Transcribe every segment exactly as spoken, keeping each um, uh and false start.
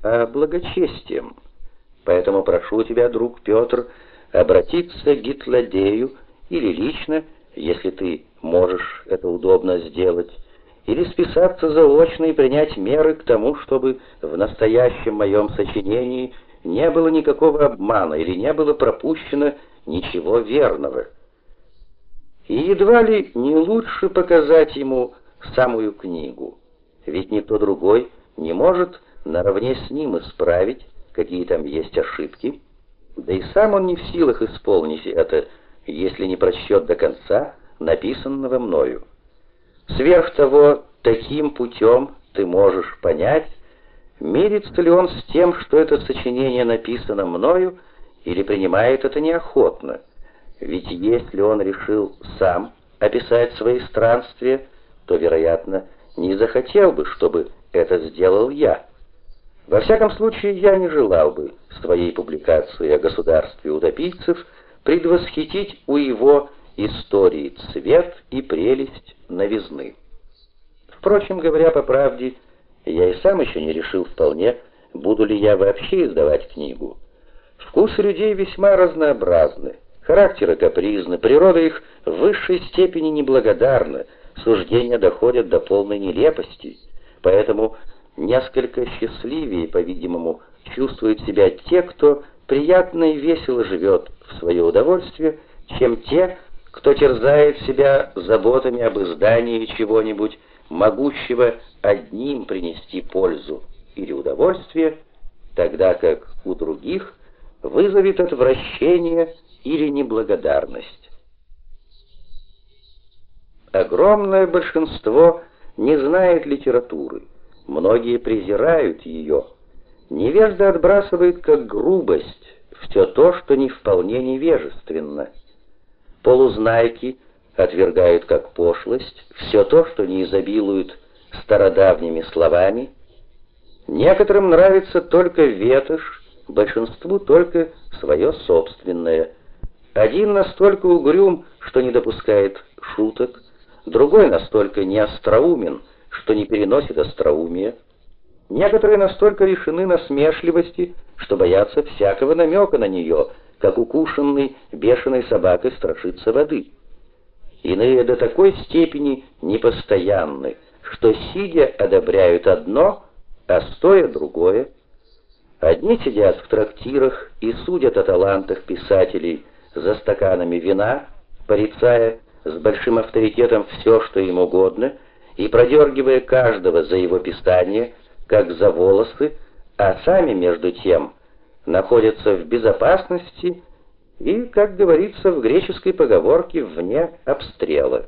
а благочестием. Поэтому прошу тебя, друг Петр, обратиться к Гитладею или лично, если ты можешь это удобно сделать, или списаться заочно и принять меры к тому, чтобы в настоящем моем сочинении не было никакого обмана или не было пропущено ничего верного. И едва ли не лучше показать ему самую книгу, ведь никто другой не может наравне с ним исправить, какие там есть ошибки, да и сам он не в силах исполнить это, если не прочтет до конца написанного мною. Сверх того, таким путем ты можешь понять, мирится ли он с тем, что это сочинение написано мною, или принимает это неохотно. Ведь если он решил сам описать свои странствия, то, вероятно, не захотел бы, чтобы это сделал я. Во всяком случае, я не желал бы своей публикации о государстве утопийцев предвосхитить у его истории цвет и прелесть новизны. Впрочем, говоря по правде, я и сам еще не решил вполне, буду ли я вообще издавать книгу. Вкусы людей весьма разнообразны, характеры капризны, природа их в высшей степени неблагодарна, суждения доходят до полной нелепости, поэтому несколько счастливее, по-видимому, чувствуют себя те, кто приятно и весело живет в свое удовольствие, чем те, кто терзает себя заботами об издании чего-нибудь, могущего одним принести пользу или удовольствие, тогда как у других вызовет отвращение или неблагодарность. Огромное большинство не знает литературы, многие презирают ее. Невежда отбрасывает как грубость все то, что не вполне невежественно. Полузнайки отвергают как пошлость все то, что не изобилует стародавними словами. Некоторым нравится только ветошь, большинству только свое собственное. Один настолько угрюм, что не допускает шуток, другой настолько неостроумен, что не переносит остроумия. Некоторые настолько лишены насмешливости, что боятся всякого намека на нее, как укушенный бешеной собакой страшится воды. Иные до такой степени непостоянны, что сидя одобряют одно, а стоя другое. Одни сидят в трактирах и судят о талантах писателей за стаканами вина, порицая с большим авторитетом все, что им угодно, и продергивая каждого за его писание, как за волосы, а сами, между тем, находятся в безопасности и, как говорится в греческой поговорке, вне обстрела.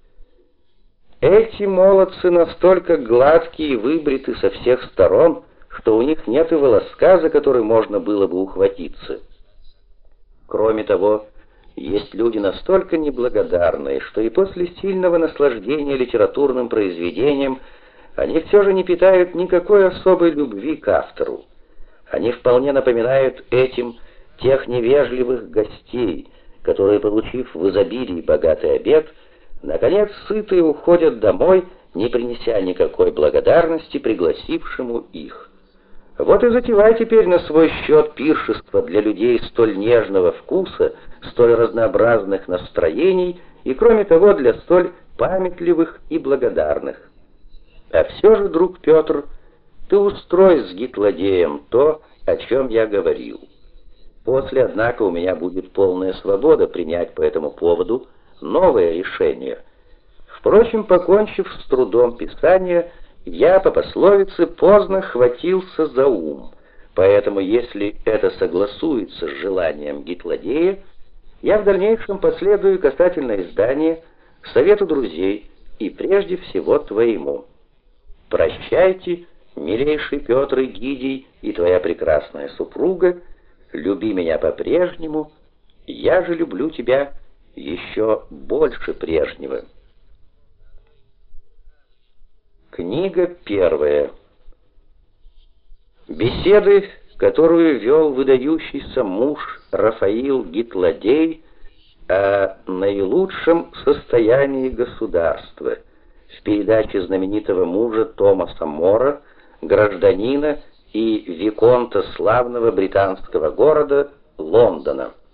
Эти молодцы настолько гладкие и выбриты со всех сторон, что у них нет и волоска, за который можно было бы ухватиться. Кроме того, есть люди настолько неблагодарные, что и после сильного наслаждения литературным произведением они все же не питают никакой особой любви к автору. Они вполне напоминают этим тех невежливых гостей, которые, получив в изобилии богатый обед, наконец сытые уходят домой, не принеся никакой благодарности пригласившему их. Вот и затевай теперь на свой счет пиршество для людей столь нежного вкуса, столь разнообразных настроений и, кроме того, для столь памятливых и благодарных. А все же, друг Петр, ты устрой с Гитладеем то, о чем я говорил. После, однако, у меня будет полная свобода принять по этому поводу новое решение. Впрочем, покончив с трудом писания, я, по пословице, поздно хватился за ум, поэтому, если это согласуется с желанием Гитладея, я в дальнейшем последую касательно издания совету друзей и прежде всего твоему. Прощайте, милейший Петр Эгидий и твоя прекрасная супруга, люби меня по-прежнему, я же люблю тебя еще больше прежнего. Книга первая. Беседы, которую вел выдающийся муж Рафаил Гитладей о наилучшем состоянии государства в передаче знаменитого мужа Томаса Мора, гражданина и виконта славного британского города Лондона.